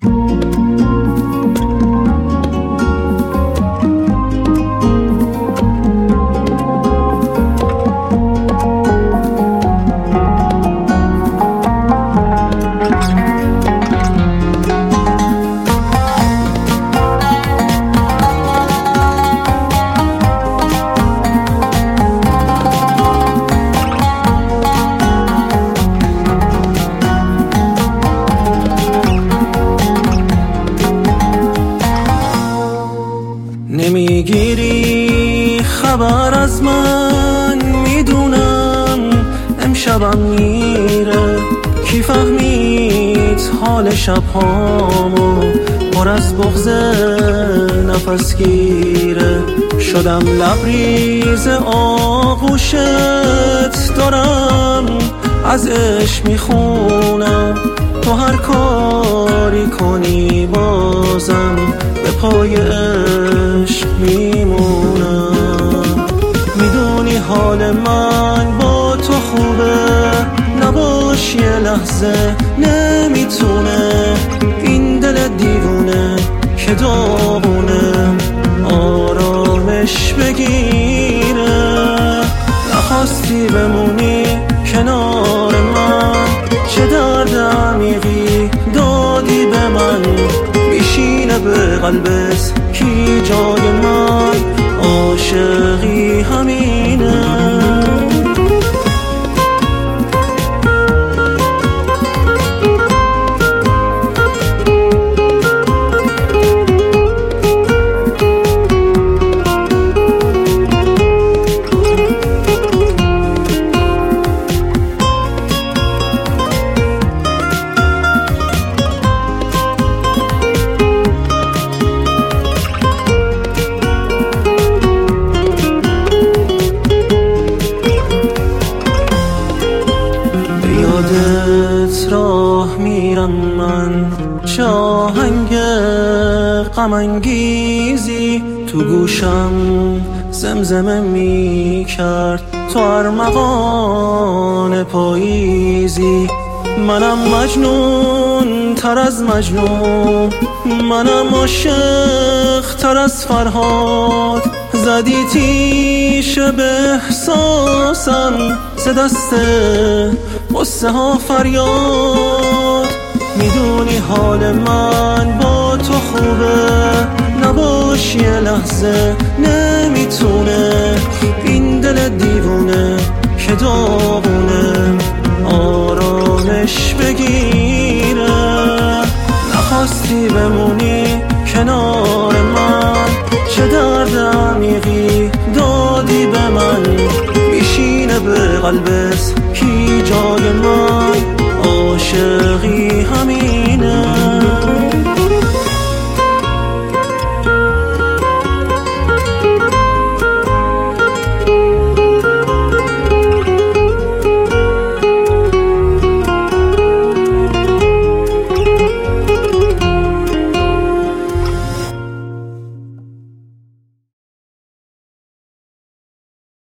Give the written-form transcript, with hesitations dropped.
نمیگیری خبر از من، میدونم امشبم میره. کی فهمید حال شبهامو پر از بغض نفس گیره. شدم لبریز آغوشت، دارم از عشق میخونم. تو هر کاری کنی بازم به پای عشق میمونم. میدونی حال من با تو خوبه، نباش یه لحظه نمیتونه. این دل دیوونه که داغونه آرامش بگیره. نخواستی بمونی کنار من، چه درد عمیقی دادی به من. میشینه به قلبت کی جای من، عاشقی همینه. یادت راه میرم من، چه آهنگ غم انگیزی تو گوشم زمزمه میکرد. تو ارمغان پاییزی، منم مجنون تر از مجنون، منم عاشق تر از فرهاد. زدی تیشه به احساسم، ز دست قصه ها فریاد. میدونی حال من با تو خوبه، نباش یه لحظه نمیتونه. این دل دیوونه که داغونه آرامش بگیره. نخواستی بمونی کنار من، چه درد عمیقی دادی به من. میشینه به قلبت کی جای من، عاشقی همین.